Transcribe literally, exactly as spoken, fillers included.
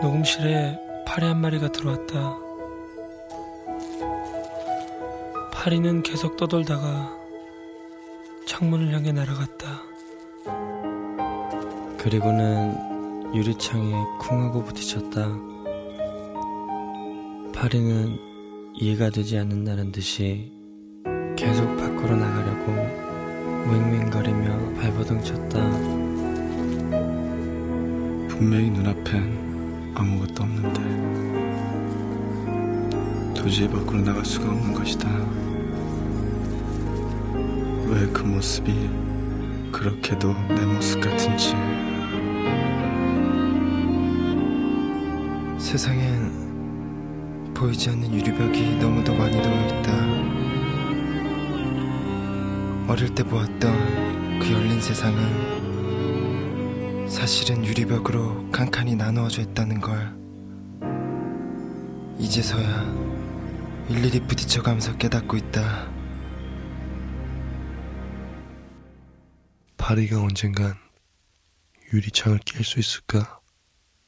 녹음실에 파리 한 마리가 들어왔다. 파리는 계속 떠돌다가 창문을 향해 날아갔다. 그리고는 유리창에 쿵 하고 부딪혔다. 파리는 이해가 되지 않는다는 듯이 계속 밖으로 나가려고 웽웽거리며 발버둥 쳤다. 분명히 눈앞엔 아무것도 없는데 도저히 밖으로 나갈 수가 없는 것이다. 왜 그 모습이 그렇게도 내 모습 같은지. 세상엔 보이지 않는 유리벽이 너무도 많이 놓여있다. 어릴 때 보았던 그 열린 세상은 사실은 유리벽으로 칸칸이 나누어져 있다는 걸 이제서야 일일이 부딪혀가면서 깨닫고 있다. 파리가 언젠간 유리창을 깰 수 있을까?